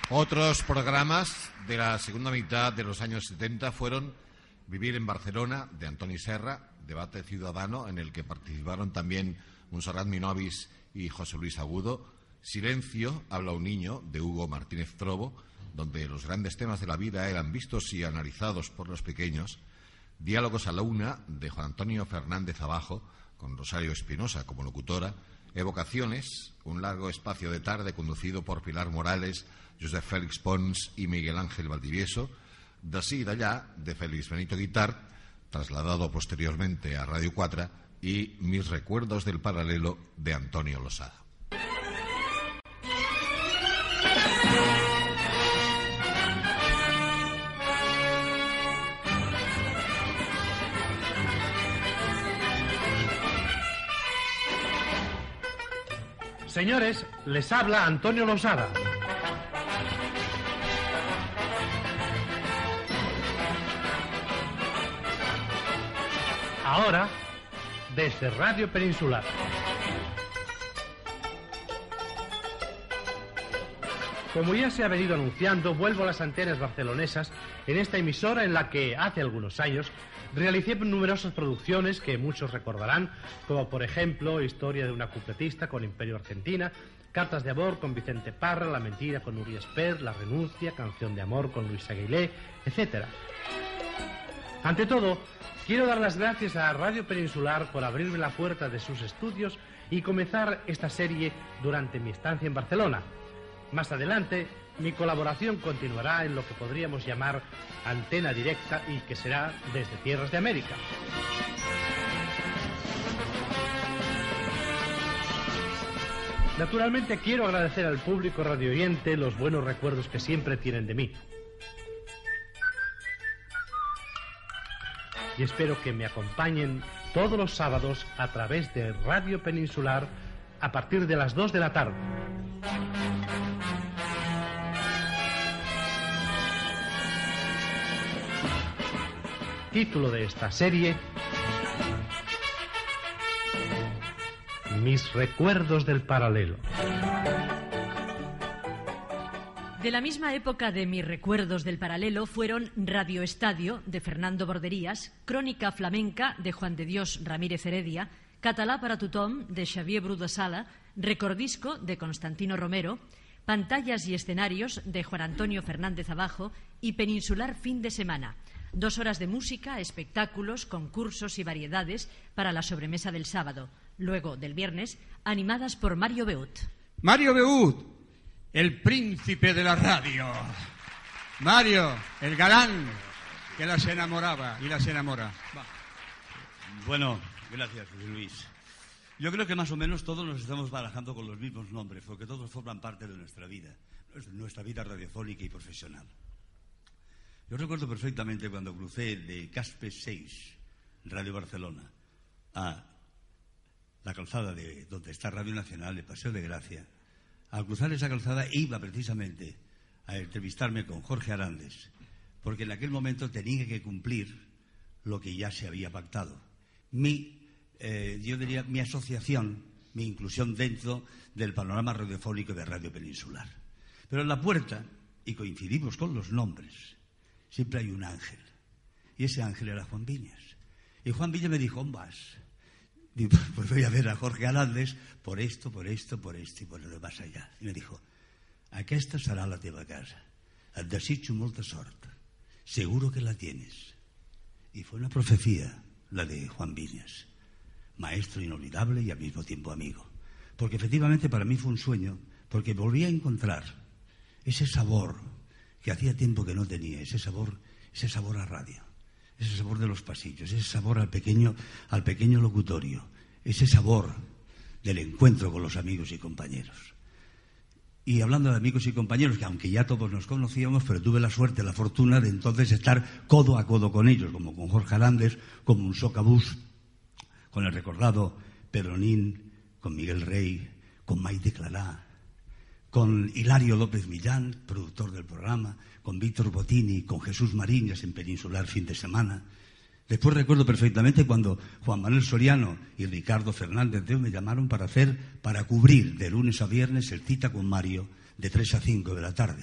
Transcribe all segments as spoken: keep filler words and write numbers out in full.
Otros programas de la segunda mitad de los años setenta fueron Vivir en Barcelona, de Antoni Serra, Debate Ciudadano, en el que participaron también Montserrat Minovis y José Luis Agudo, Silencio, Habla un niño, de Hugo Martínez Trobo, donde los grandes temas de la vida eran vistos y analizados por los pequeños, Diálogos a la una, de Juan Antonio Fernández Abajo, con Rosario Espinosa como locutora, Evocaciones, un largo espacio de tarde conducido por Pilar Morales, Josep Félix Pons y Miguel Ángel Valdivieso, D'ací i d'allà, de Félix Benito Guitart, trasladado posteriormente a Radio cuatro, y Mis recuerdos del paralelo, de Antonio Losada. Señores, les habla Antonio Losada. Ahora, desde Radio Peninsular. Como ya se ha venido anunciando, vuelvo a las antenas barcelonesas en esta emisora en la que, hace algunos años, realicé numerosas producciones que muchos recordarán, como por ejemplo Historia de una cupletista con Imperio Argentina, Cartas de amor con Vicente Parra, La mentira con Uri Esper, La renuncia, Canción de amor con Luis Aguilé, etcétera. Ante todo, quiero dar las gracias a Radio Peninsular por abrirme la puerta de sus estudios y comenzar esta serie durante mi estancia en Barcelona. Más adelante, mi colaboración continuará en lo que podríamos llamar antena directa y que será desde tierras de América. Naturalmente quiero agradecer al público radioyente los buenos recuerdos que siempre tienen de mí. Y espero que me acompañen todos los sábados a través de Radio Peninsular a partir de las dos de la tarde. Título de esta serie: Mis recuerdos del paralelo. De la misma época de Mis recuerdos del paralelo fueron Radio Estadio, de Fernando Borderías, Crónica flamenca, de Juan de Dios Ramírez Heredia, Català per a tothom, de Xavier Bru de Sala, Recordisco, de Constantino Romero, Pantallas y escenarios, de Juan Antonio Fernández Abajo, y Peninsular fin de semana. Dos horas de música, espectáculos, concursos y variedades para la sobremesa del sábado. Luego, del viernes, animadas por Mario Beut. Mario Beut, el príncipe de la radio. Mario, el galán que las enamoraba y las enamora. Va. Bueno, gracias, José Luis. Yo creo que más o menos todos nos estamos barajando con los mismos nombres, porque todos forman parte de nuestra vida, nuestra vida radiofónica y profesional. Yo recuerdo perfectamente cuando crucé de Caspe seis, Radio Barcelona, a la calzada de donde está Radio Nacional, de Paseo de Gracia. Al cruzar esa calzada iba precisamente a entrevistarme con Jorge Arandes, porque en aquel momento tenía que cumplir lo que ya se había pactado. Mi, eh, yo diría, mi asociación, mi inclusión dentro del panorama radiofónico de Radio Peninsular. Pero en la puerta, y coincidimos con los nombres, siempre hay un ángel. Y ese ángel era Juan Viñas. Y Juan Viñas me dijo, ¿dónde vas? Digo, pues voy a ver a Jorge Arandes por esto, por esto, por esto y por lo demás allá. Y me dijo, aquesta serà la teva casa. Et desitjo molta sort. Seguro que la tienes. Y fue una profecía, la de Juan Viñas. Maestro inolvidable y al mismo tiempo amigo. Porque efectivamente para mí fue un sueño, porque volví a encontrar ese sabor que hacía tiempo que no tenía, ese sabor, ese sabor a radio, ese sabor de los pasillos, ese sabor al pequeño, al pequeño locutorio, ese sabor del encuentro con los amigos y compañeros. Y hablando de amigos y compañeros, que aunque ya todos nos conocíamos, pero tuve la suerte, la fortuna de entonces estar codo a codo con ellos, como con Jorge Arandes, como un socabús, con el recordado Peronín, con Miguel Rey, con Maite Clará, con Hilario López Millán, productor del programa, con Víctor Bottini, con Jesús Mariñas en Peninsular fin de semana. Después recuerdo perfectamente cuando Juan Manuel Soriano y Ricardo Fernández de me llamaron para hacer, para cubrir de lunes a viernes el Cita con Mario de tres a cinco de la tarde.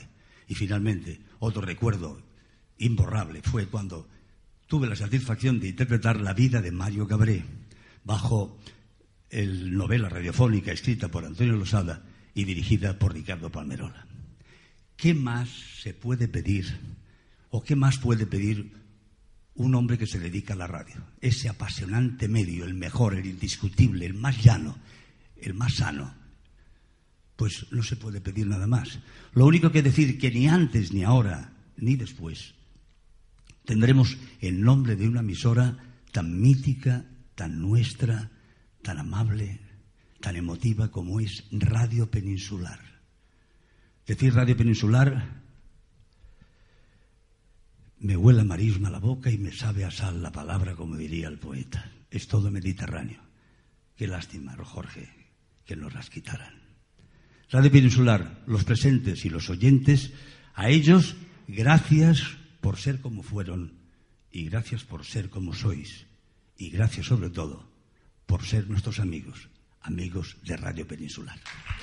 Y finalmente, otro recuerdo imborrable fue cuando tuve la satisfacción de interpretar la vida de Mario Cabré bajo el novela radiofónica escrita por Antonio Losada y dirigida por Ricardo Palmerola. ¿Qué más se puede pedir o qué más puede pedir un hombre que se dedica a la radio? Ese apasionante medio, el mejor, el indiscutible, el más llano, el más sano. Pues no se puede pedir nada más. Lo único que decir que ni antes, ni ahora, ni después tendremos el nombre de una emisora tan mítica, tan nuestra, tan amable, tan emotiva como es Radio Peninsular. Decir Radio Peninsular me huele a marisma la boca y me sabe a sal la palabra, como diría el poeta. Es todo Mediterráneo. Qué lástima, Jorge, que nos las quitaran. Radio Peninsular, los presentes y los oyentes, a ellos, gracias por ser como fueron y gracias por ser como sois y gracias sobre todo por ser nuestros amigos, amigos de Radio Peninsular.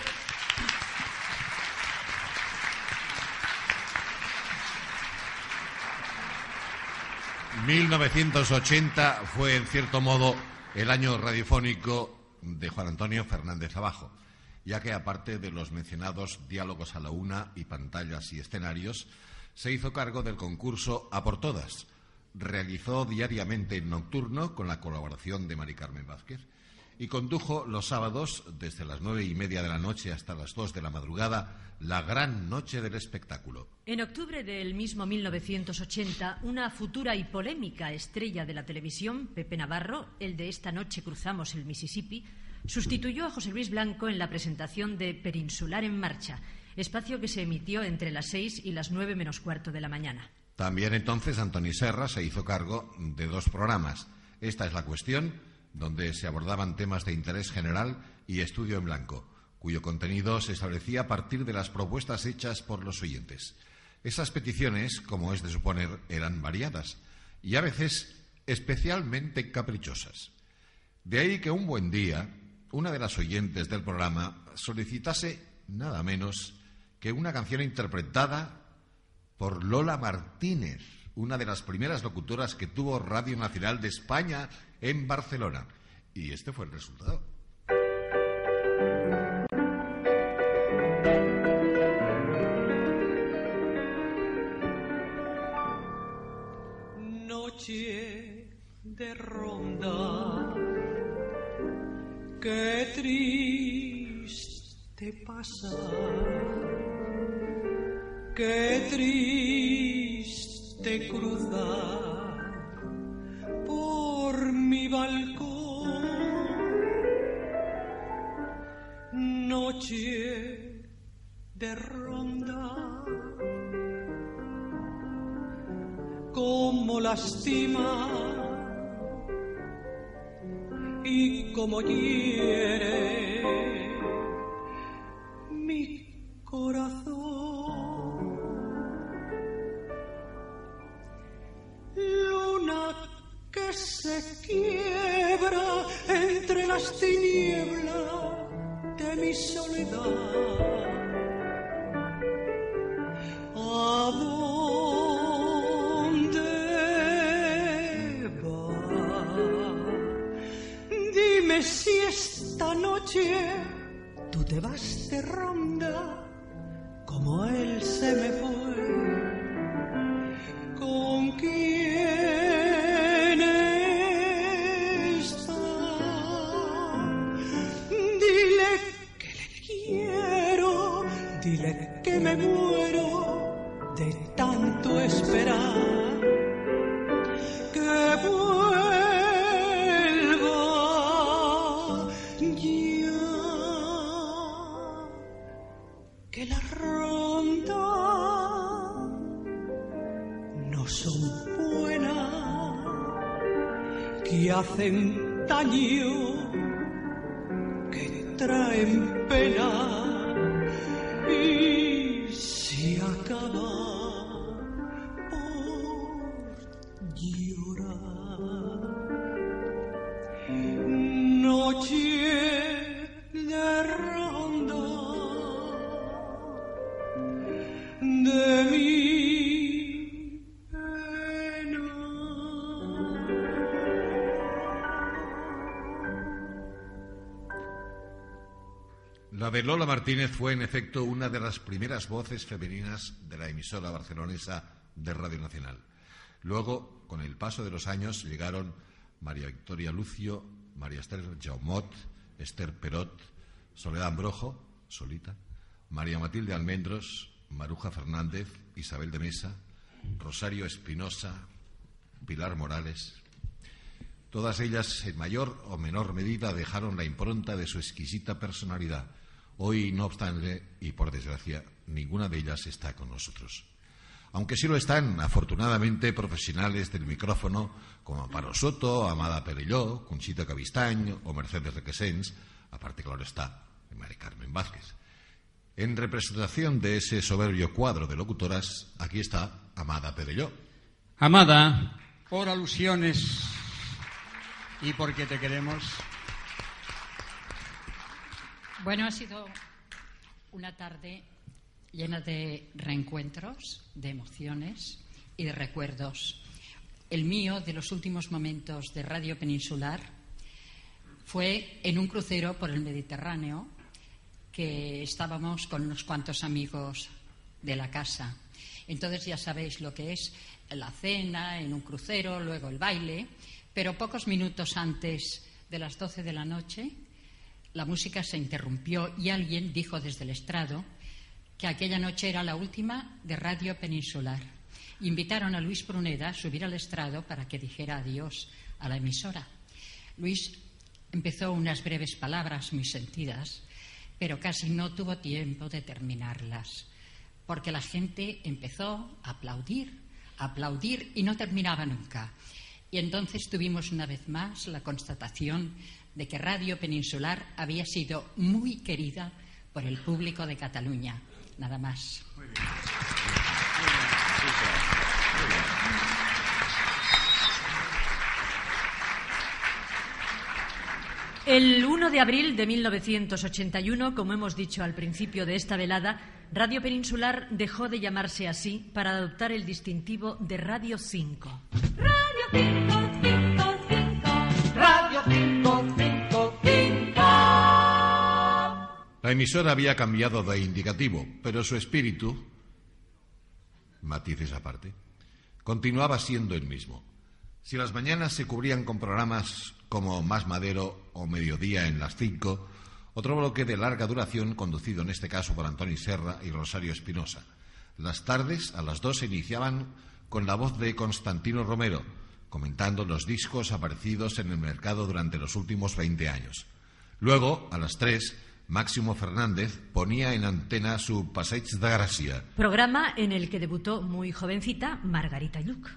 mil novecientos ochenta fue, en cierto modo, el año radiofónico de Juan Antonio Fernández Abajo, ya que, aparte de los mencionados diálogos a la una y pantallas y escenarios, se hizo cargo del concurso A por Todas. Realizó diariamente el nocturno con la colaboración de Mari Carmen Vázquez y condujo los sábados, desde las nueve y media de la noche hasta las dos de la madrugada, la gran noche del espectáculo. En octubre del mismo mil novecientos ochenta, una futura y polémica estrella de la televisión, Pepe Navarro, el de Esta noche cruzamos el Mississippi, sustituyó a José Luis Blanco en la presentación de Peninsular en Marcha, espacio que se emitió entre las seis y las nueve menos cuarto de la mañana. También entonces Antoni Serra se hizo cargo de dos programas. Esta es la cuestión, donde se abordaban temas de interés general, y Estudio en Blanco, cuyo contenido se establecía a partir de las propuestas hechas por los oyentes. Esas peticiones, como es de suponer, eran variadas y a veces especialmente caprichosas. De ahí que un buen día una de las oyentes del programa solicitase nada menos que una canción interpretada por Lola Martínez, una de las primeras locutoras que tuvo Radio Nacional de España en Barcelona. Y este fue el resultado. Noche de ronda, qué triste pasar, qué triste cruzar por mi balcón. Noche de ronda, como lastima y como hiere mi corazón. Luna que se quiebra entre las tinieblas de mi soledad. ¿A dónde va? Dime si esta noche tú te vas de ronda como él se me fue. ¿Con quién está? Dile que le quiero, dile que me muero de tanto esperar. Que vuelva ya, que la ronda no son buenas, que hacen daño, que traen pena y se acaba por llorar. Noche de ronda, de mi pena. La de Lola Martínez fue, en efecto, una de las primeras voces femeninas de la emisora barcelonesa de Radio Nacional. Luego, con el paso de los años, llegaron María Victoria Lucio, María Esther Jaumot, Esther Perot, Soledad Ambrojo, Solita, María Matilde Almendros, Maruja Fernández, Isabel de Mesa, Rosario Espinosa, Pilar Morales. Todas ellas, en mayor o menor medida, dejaron la impronta de su exquisita personalidad. Hoy, no obstante, y por desgracia, ninguna de ellas está con nosotros. Aunque sí lo están, afortunadamente, profesionales del micrófono como Amparo Soto, Amada Perelló, Conchita Cavistany o Mercedes Requesens, aparte, claro está, de Mari Carmen Vázquez. En representación de ese soberbio cuadro de locutoras, aquí está Amada Perelló. Amada, por alusiones y porque te queremos. Bueno, ha sido una tarde llena de reencuentros, de emociones y de recuerdos. El mío, de los últimos momentos de Radio Peninsular, fue en un crucero por el Mediterráneo, que estábamos con unos cuantos amigos de la casa. Entonces ya sabéis lo que es la cena en un crucero, luego el baile, pero pocos minutos antes de las doce de la noche la música se interrumpió y alguien dijo desde el estrado que aquella noche era la última de Radio Peninsular. Invitaron a Luis Pruneda a subir al estrado para que dijera adiós a la emisora. Luis empezó unas breves palabras muy sentidas, pero casi no tuvo tiempo de terminarlas, porque la gente empezó a aplaudir, a aplaudir y no terminaba nunca. Y entonces tuvimos una vez más la constatación de que Radio Peninsular había sido muy querida por el público de Cataluña. Nada más. Muy bien. El uno de abril de mil novecientos ochenta y uno, como hemos dicho al principio de esta velada, Radio Peninsular dejó de llamarse así para adoptar el distintivo de Radio cinco. Radio cinco, cinco, cinco. Radio cinco, cinco, cinco. La emisora había cambiado de indicativo, pero su espíritu, matices aparte, continuaba siendo el mismo. Si las mañanas se cubrían con programas como Más Madero o Mediodía en las cinco, otro bloque de larga duración conducido en este caso por Antoni Serra y Rosario Espinosa. Las tardes a las dos se iniciaban con la voz de Constantino Romero, comentando los discos aparecidos en el mercado durante los últimos veinte años. Luego, a las tres, Máximo Fernández ponía en antena su Passeig de Gràcia, programa en el que debutó muy jovencita Margarita Lluch.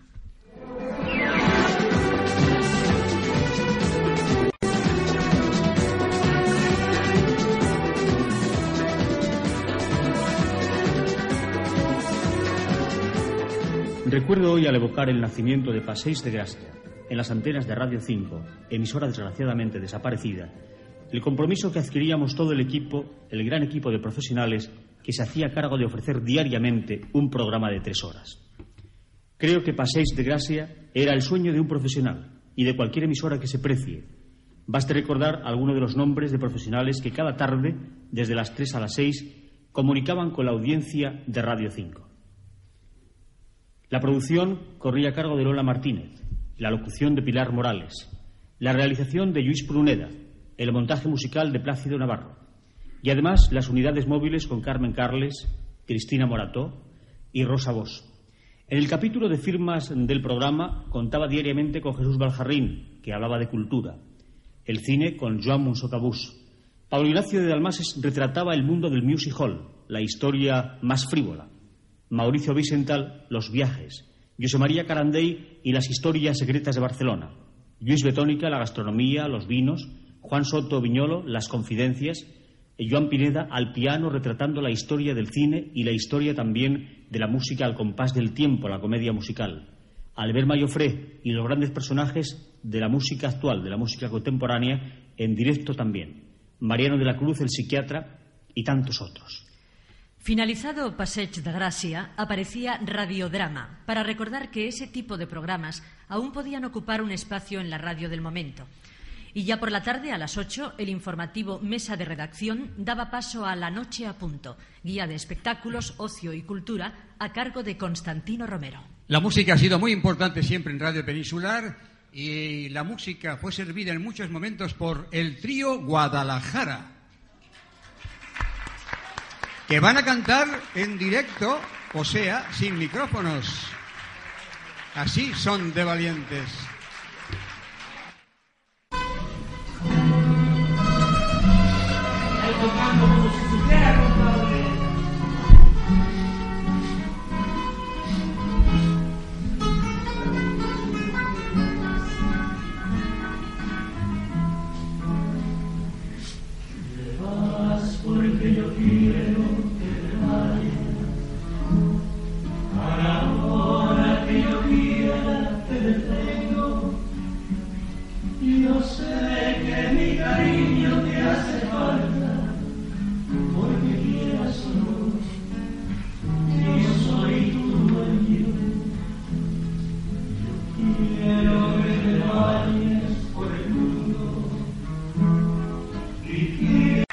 Recuerdo hoy, al evocar el nacimiento de Passeig de Gràcia en las antenas de Radio cinco, emisora desgraciadamente desaparecida, el compromiso que adquiríamos todo el equipo, el gran equipo de profesionales que se hacía cargo de ofrecer diariamente un programa de tres horas. Creo que Passeig de Gràcia era el sueño de un profesional y de cualquier emisora que se precie. Baste recordar algunos de los nombres de profesionales que cada tarde, desde las tres a las seis, comunicaban con la audiencia de Radio cinco. La producción corría a cargo de Lola Martínez, la locución de Pilar Morales, la realización de Lluís Pruneda, el montaje musical de Plácido Navarro y además las unidades móviles con Carmen Carles, Cristina Morató y Rosa Bosch. En el capítulo de firmas del programa contaba diariamente con Jesús Valjarrín, que hablaba de cultura, el cine con Joan Monsocabús. Pablo Ignacio de Dalmases retrataba el mundo del music hall, la historia más frívola. Mauricio Vicental, los viajes, José María Carandey y las historias secretas de Barcelona, Lluís Betónica, la gastronomía, los vinos, Juan Soto Viñolo, las confidencias, y Joan Pineda al piano retratando la historia del cine y la historia también de la música al compás del tiempo, la comedia musical, Albert Mayofré y los grandes personajes de la música actual, de la música contemporánea, en directo también, Mariano de la Cruz, el psiquiatra, y tantos otros. Finalizado Passeig de Gràcia, aparecía Radiodrama, para recordar que ese tipo de programas aún podían ocupar un espacio en la radio del momento. Y ya por la tarde, a las ocho, el informativo Mesa de Redacción daba paso a La Noche a Punto, guía de espectáculos, ocio y cultura, a cargo de Constantino Romero. La música ha sido muy importante siempre en Radio Peninsular y la música fue servida en muchos momentos por el trío Guadalajara, que van a cantar en directo, o sea, sin micrófonos. Así son de valientes. Porque yo quiero que te vayas, a la hora que yo quiera te detengo. Yo sé que mi cariño te hace falta, porque quieras o no, yo soy tu dueño. Yo quiero que te vayas por el mundo y quiero.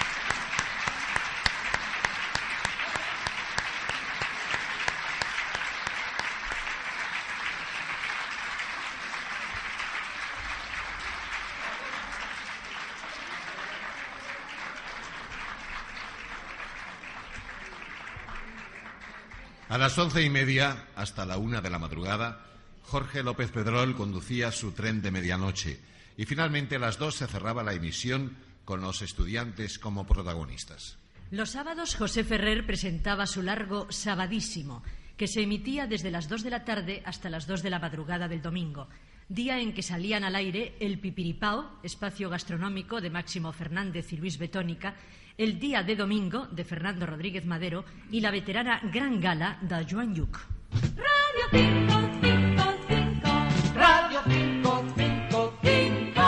A las once y media, hasta la una de la madrugada, Jorge López Pedrol conducía su tren de medianoche y finalmente a las dos se cerraba la emisión con los estudiantes como protagonistas. Los sábados, José Ferrer presentaba su largo Sabadísimo, que se emitía desde las dos de la tarde hasta las dos de la madrugada del domingo, día en que salían al aire El Pipiripao, espacio gastronómico de Máximo Fernández y Luis Betónica, El Día de Domingo, de Fernando Rodríguez Madero, y la veterana Gran Gala, de Joan Lluc. Radio cinco, cinco, cinco. Radio cinco, cinco, cinco.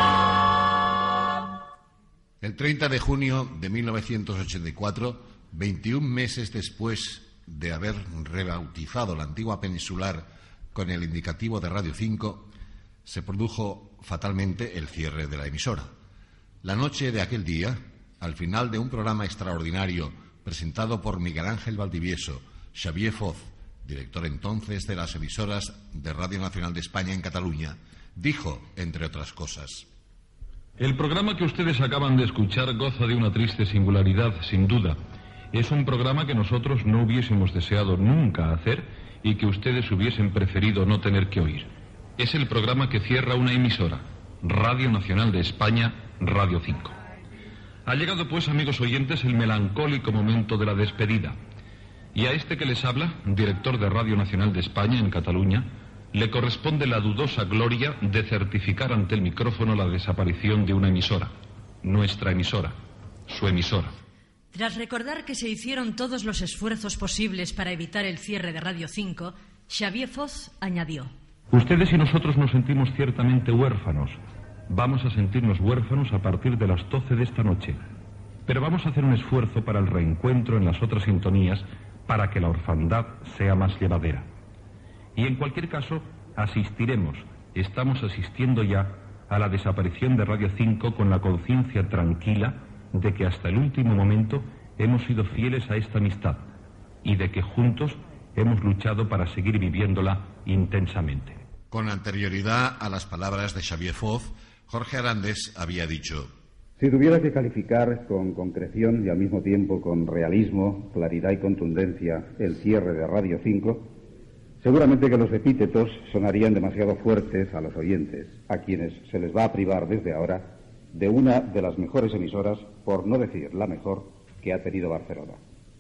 El treinta de junio de mil novecientos ochenta y cuatro, veintiún meses después de haber rebautizado la antigua Peninsular con el indicativo de Radio cinco, se produjo fatalmente el cierre de la emisora. La noche de aquel día, al final de un programa extraordinario presentado por Miguel Ángel Valdivieso, Xavier Foz, director entonces de las emisoras de Radio Nacional de España en Cataluña, dijo, entre otras cosas: el programa que ustedes acaban de escuchar goza de una triste singularidad, sin duda. Es un programa que nosotros no hubiésemos deseado nunca hacer y que ustedes hubiesen preferido no tener que oír. Es el programa que cierra una emisora, Radio Nacional de España, Radio cinco. Ha llegado, pues, amigos oyentes, el melancólico momento de la despedida. Y a este que les habla, director de Radio Nacional de España en Cataluña, le corresponde la dudosa gloria de certificar ante el micrófono la desaparición de una emisora, nuestra emisora, su emisora. Tras recordar que se hicieron todos los esfuerzos posibles para evitar el cierre de Radio cinco, Xavier Foz añadió: ustedes y nosotros nos sentimos ciertamente huérfanos. Vamos a sentirnos huérfanos a partir de las doce de esta noche. Pero vamos a hacer un esfuerzo para el reencuentro en las otras sintonías para que la orfandad sea más llevadera. Y en cualquier caso, asistiremos, estamos asistiendo ya a la desaparición de Radio cinco con la conciencia tranquila de que hasta el último momento hemos sido fieles a esta amistad y de que juntos hemos luchado para seguir viviéndola intensamente. Con anterioridad a las palabras de Xavier Foz, Jorge Arandes había dicho: si tuviera que calificar con concreción y al mismo tiempo con realismo, claridad y contundencia el cierre de Radio cinco, seguramente que los epítetos sonarían demasiado fuertes a los oyentes, a quienes se les va a privar desde ahora de una de las mejores emisoras, por no decir la mejor, que ha tenido Barcelona.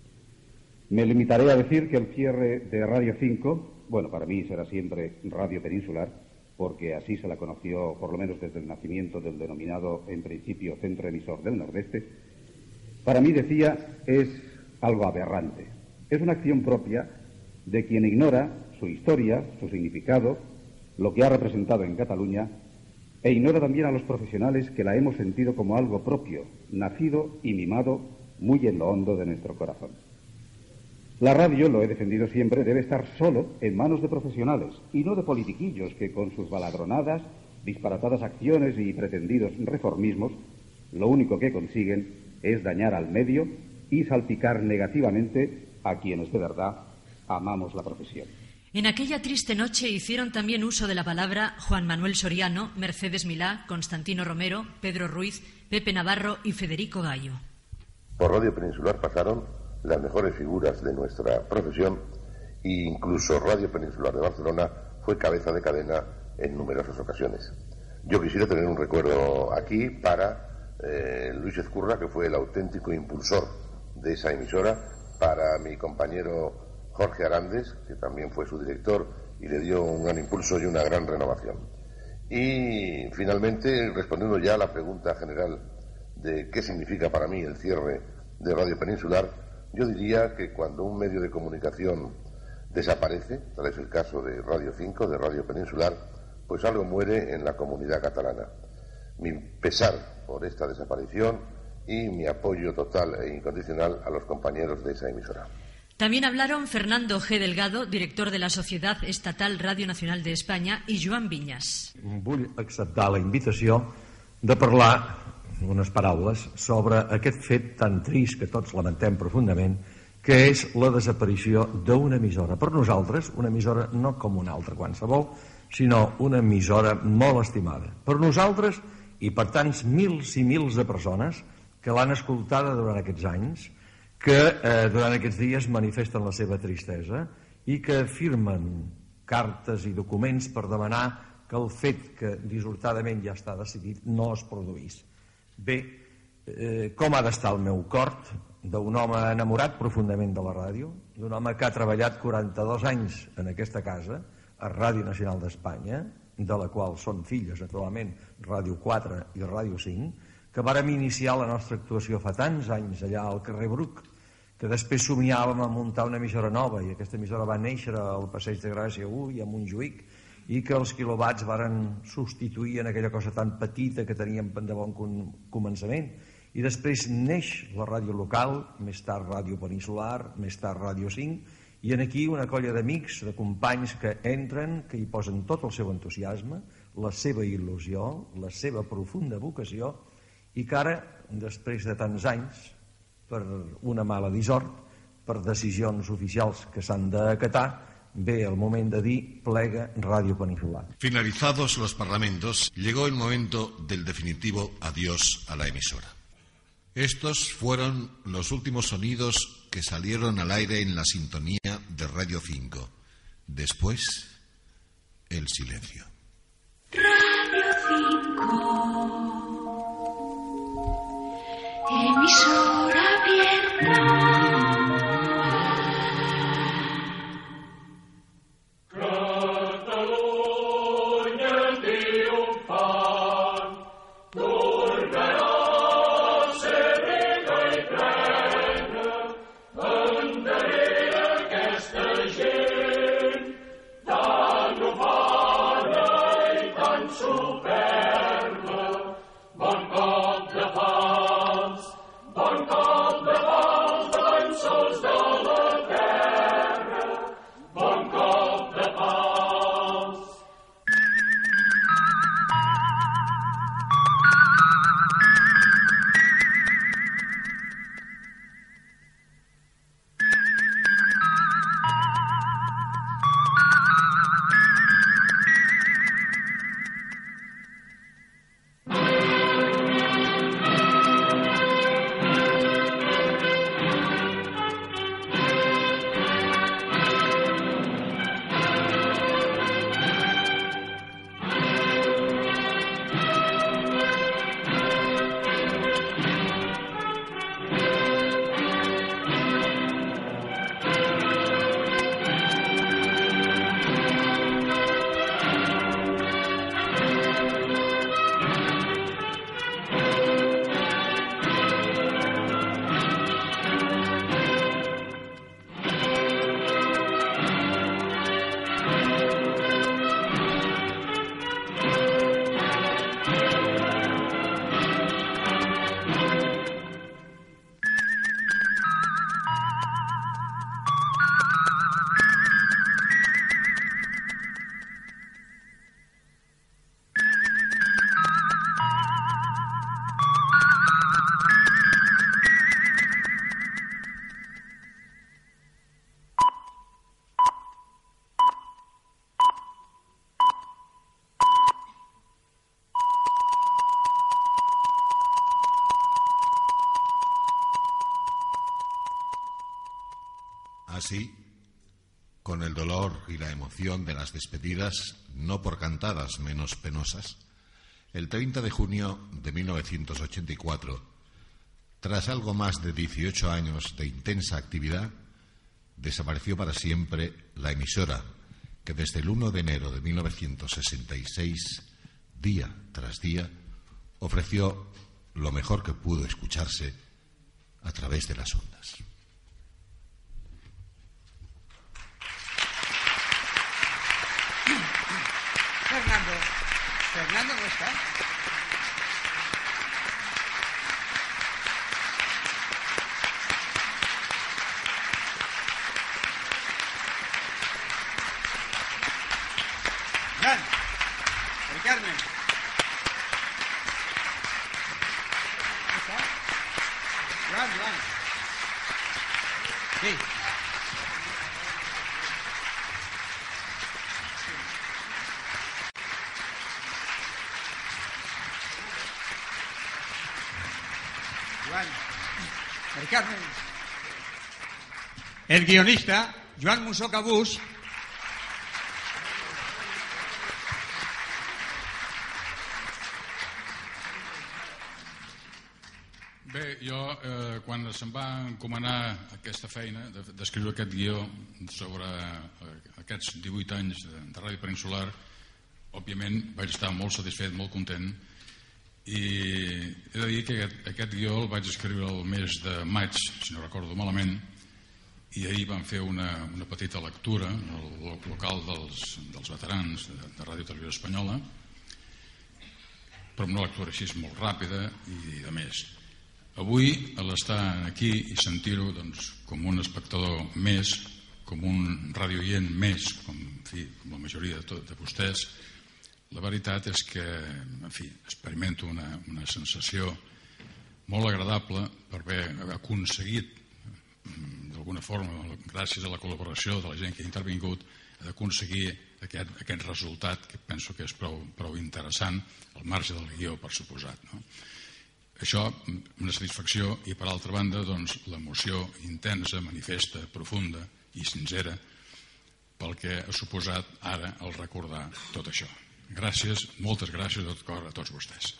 Me limitaré a decir que el cierre de Radio cinco, bueno, para mí será siempre Radio Peninsular, porque así se la conoció por lo menos desde el nacimiento del denominado en principio Centro Emisor del Nordeste, para mí, decía, es algo aberrante. Es una acción propia de quien ignora su historia, su significado, lo que ha representado en Cataluña, e ignora también a los profesionales que la hemos sentido como algo propio, nacido y mimado muy en lo hondo de nuestro corazón. La radio, lo he defendido siempre, debe estar solo en manos de profesionales y no de politiquillos que con sus baladronadas, disparatadas acciones y pretendidos reformismos, lo único que consiguen es dañar al medio y salpicar negativamente a quienes de verdad amamos la profesión. En aquella triste noche hicieron también uso de la palabra Juan Manuel Soriano, Mercedes Milá, Constantino Romero, Pedro Ruiz, Pepe Navarro y Federico Gallo. Por Radio Peninsular pasaron las mejores figuras de nuestra profesión e incluso Radio Peninsular de Barcelona fue cabeza de cadena en numerosas ocasiones. Yo quisiera tener un recuerdo aquí para eh, Luis Ezcurra, que fue el auténtico impulsor de esa emisora, para mi compañero Jorge Arandes, que también fue su director y le dio un gran impulso y una gran renovación. Y finalmente, respondiendo ya a la pregunta general de qué significa para mí el cierre de Radio Peninsular, yo diría que cuando un medio de comunicación desaparece, tal es el caso de Radio cinco, de Radio Peninsular, pues algo muere en la comunidad catalana. Mi pesar por esta desaparición y mi apoyo total e incondicional a los compañeros de esa emisora. También hablaron Fernando G. Delgado, director de la Societat Estatal Radio Nacional de España, i Joan Vinyes. Vull acceptar la invitació de parlar unes paraules sobre aquest fet tan trist que tots lamentem profundament, que és la desaparició d'una emissora. Per nosaltres, una emissora no com una altra qualsevol, sinó una emissora molt estimada. Per nosaltres i per tants mils i mils de persones que l'han escoltada durant aquests anys, que eh, durant aquests dies manifesten la seva tristesa i que firmen cartes i documents per demanar que el fet que dissortadament ja està decidit no es produís. Bé, eh, com ha d'estar el meu cor d'un home enamorat profundament de la ràdio, d'un home que ha treballat quaranta-dos anys en aquesta casa, a Ràdio Nacional d'Espanya, de la qual són filles, naturalment, Ràdio quatre i Ràdio cinc, que vàrem iniciar la nostra actuació fa tants anys allà al carrer Bruc, que després somiàvem a muntar una emissora nova, i aquesta emissora va néixer al Passeig de Gràcia u i a Montjuïc, i que els quilowatts varen substituir en aquella cosa tan petita que teníem de bon començament. I després neix la ràdio local, més tard Ràdio Peninsular, més tard Ràdio cinc, i en aquí una colla d'amics, de companys que entren, que hi posen tot el seu entusiasme, la seva il·lusió, la seva profunda vocació, i que ara, després de tants anys, per una mala dissort, per decisions oficials que s'han d'acatar, ve el moment de dir plega Radio Peninsular. Finalizados los parlamentos, llegó el momento del definitivo adiós a la emisora. Estos fueron los últimos sonidos que salieron al aire en la sintonía de Radio cinco. Después, el silencio. Radio cinco, emisora abierta. Bon cop de fals, bon cop así, con el dolor y la emoción de las despedidas, no por cantadas menos penosas, el treinta de junio de mil novecientos ochenta y cuatro, tras algo más de dieciocho años de intensa actividad, desapareció para siempre la emisora que desde el uno de enero de mil novecientos sesenta y seis, día tras día, ofreció lo mejor que pudo escucharse a través de las ondas. Fernando, Fernando no está. Joan, el Carmen. ¿Dónde está? Joan, Joan. Sí. Joan, el Carmen. El guionista, Joan Mussó Cabús. Bé, jo, eh, quan se'm va encomanar aquesta feina d'escriure aquest guió sobre eh, aquests divuit anys de, de Ràdio Peninsular, òbviament vaig estar molt satisfet, molt content, i he de dir que aquest, aquest guió el vaig escriure el mes de maig, si no recordo malament, i ahir vam fer una, una petita lectura al local dels, dels veterans de, de Ràdio Televisió Espanyola, però una lectura així molt ràpida i de més. Avui, a l'estar aquí i sentir-ho doncs, com un espectador més, com un radioient més, com, en fi, com la majoria de, tot, de vostès, la veritat és que, en fi, experimento una, una sensació molt agradable per haver aconseguit, d'alguna forma, gràcies a la col·laboració de la gent que ha intervingut, d'aconseguir aquest, aquest resultat que penso que és prou, prou interessant, al marge del guió, per suposat, no? Això, una satisfacció, i per altra banda, doncs, l'emoció intensa, manifesta, profunda i sincera pel que ha suposat ara el recordar tot això. Gràcies, moltes gràcies de tot cor a tots vostès.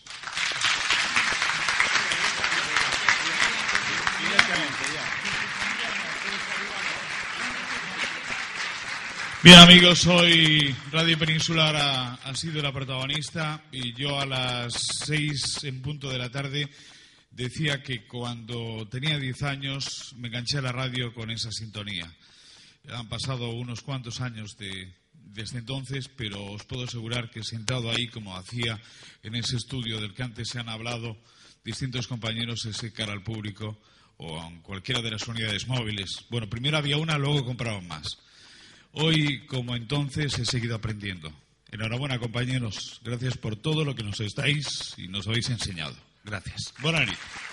Bien, amigos, hoy Radio Peninsular ha, ha sido la protagonista y yo a las seis en punto de la tarde decía que cuando tenía diez años me enganché a la radio con esa sintonía. Han pasado unos cuantos años de, desde entonces, pero os puedo asegurar que sentado ahí, como hacía en ese estudio del que antes se han hablado distintos compañeros, ese cara al público o en cualquiera de las unidades móviles. Bueno, primero había una, luego compraban más. Hoy, como entonces, he seguido aprendiendo. Enhorabuena, compañeros. Gracias por todo lo que nos estáis y nos habéis enseñado. Gracias. Buenas noches.